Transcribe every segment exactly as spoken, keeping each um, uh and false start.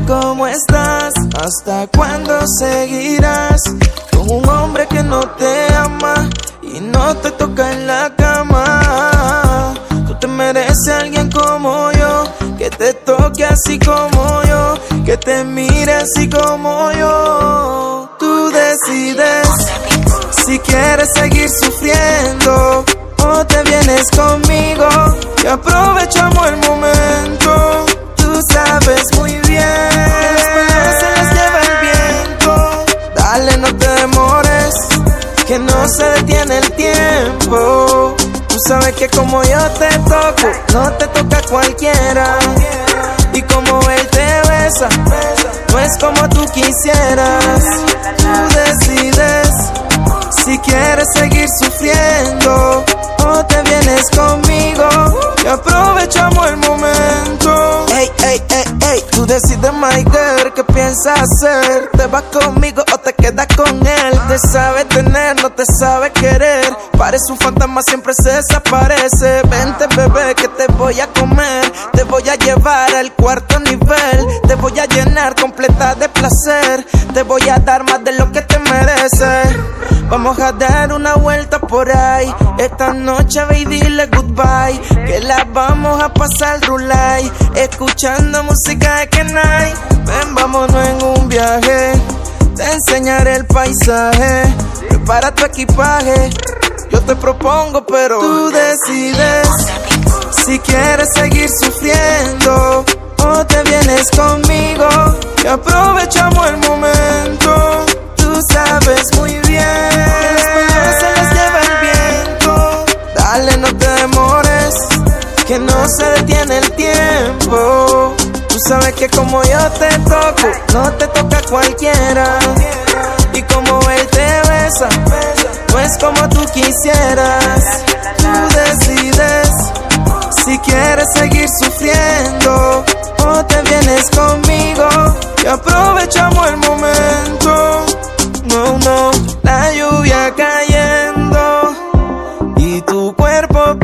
¿cómo estás? ¿Hasta cuándo seguirás con un hombre que no te ama y no te toca en la cama? Tú te mereces a alguien como yo, que te toque así como yo, que te mire así como yo. Tú decides si quieres seguir sufriendo o te vienes conmigo y aprovechamos el momento. Tú sabes muy bien que las palabras se las lleva el viento. Dale, no te demores, que no se detiene el tiempo. Tú sabes que como yo te toco, no te toca cualquiera. Y como él te besa, no es como tú quisieras. Tú decides si quieres seguir sufriendo o te vienes conmigo y aprovechamos el momento. Ey, ey, ey, ey, tú decides, my girl, ¿qué piensas hacer? ¿Te vas conmigo o te quedas con él? Te sabe tener, no te sabe querer. Parece un fantasma, siempre se desaparece. Vente, bebé, que te voy a comer. Te voy a llevar al cuarto nivel. Te voy a llenar completa de placer. Te voy a dar más de lo que te mereces. Vamos a dar una vuelta por ahí. Esta noche ve y dile goodbye, que la vamos a pasar rulay, escuchando música de Kenai. Ven, vámonos en un viaje, te enseñaré el paisaje. Prepara tu equipaje, yo te propongo, pero tú decides si quieres seguir sufriendo o te vienes conmigo y aprovechamos el momento. Tú sabes muy bien que las palabras se las lleva el viento. Dale, no te demores, que no se detiene el tiempo. Tú sabes que como yo te toco, no te toca cualquiera. Y como él te besa, no es como tú quisieras. Tú decides si quieres seguir sufriendo o te vienes conmigo y aprovechamos el momento. No, no, la lluvia cayendo y tu cuerpo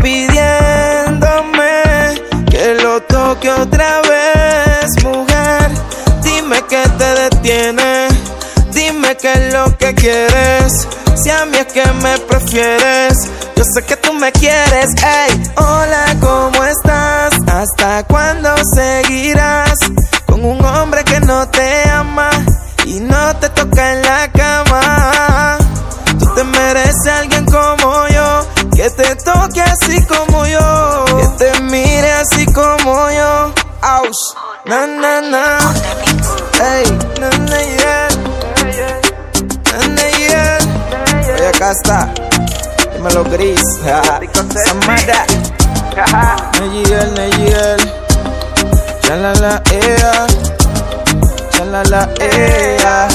pidiéndome que lo toque otra vez, mujer. Dime qué te detiene, dime qué es lo que quieres. Si a mí es que me prefieres, yo sé que tú me quieres. Ey, hola, ¿cómo estás? ¿Hasta cuándo seguirás con un hombre que no te ama y no te toca en la cama? Tú te mereces a alguien como yo, que te toque así como yo, que te mire así como yo. Aus, na na na, ey, na na yeah, na na yeah. Oye, acá está, dímelo Gris, Samara, Neyiel, Neyiel, chalala ea, chalala ea.